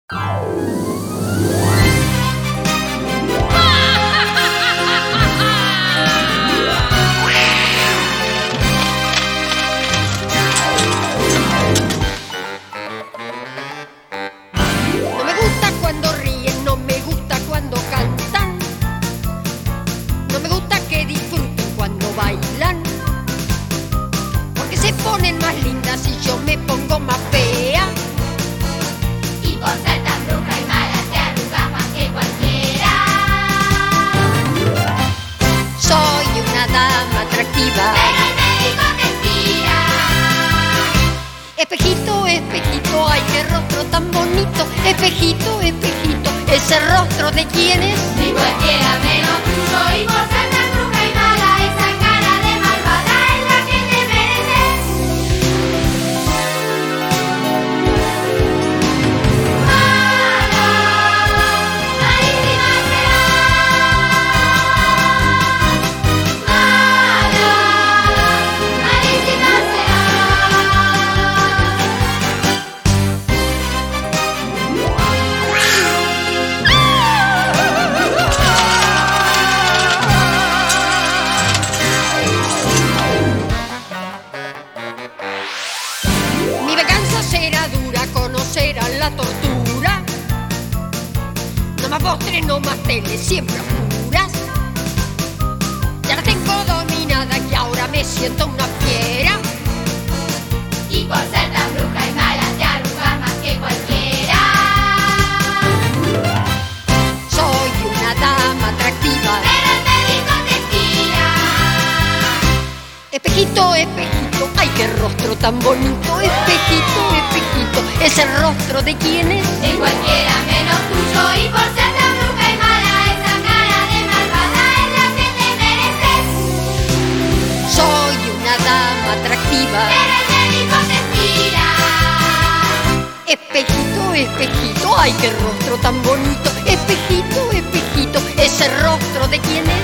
No me gusta cuando ríen, no me gusta cuando cantan, no me gusta que disfruten cuando bailan, porque se ponen más lindas y yo me pongo más fea. Y por ser tan bruja y mala te arrugas más que cualquiera. Soy una dama atractiva. Pero el médico te tira. Espejito, espejito, ay qué rostro tan bonito. Espejito, espejito, ese rostro de quién es. De cualquiera menos tuyo. Y por ser tan bruja y mala, esa cara de malvada es la que te mereces. Mala, malísima serás. Mala, malísima Mi venganza será dura, conocerán la tortura. No más postres, no más tele, siempre oscuras. Ya la tengo dominada y ahora me siento una fiera. Y por ser tan bruja y mala te arrugas más que cualquiera. Soy una dama atractiva. Pero el médico te tira. Espejito, espejito, ay qué rostro tan bonito. Espejito, espejito, ese rostro de quién es. De cualquiera menos tuyo. Y por ser tan bruja y mala, esa cara de malvada es la que te mereces. Soy una dama atractiva. Pero el médico te tira. Espejito, espejito, ay qué rostro tan bonito. Espejito, espejito, ese rostro de quién es.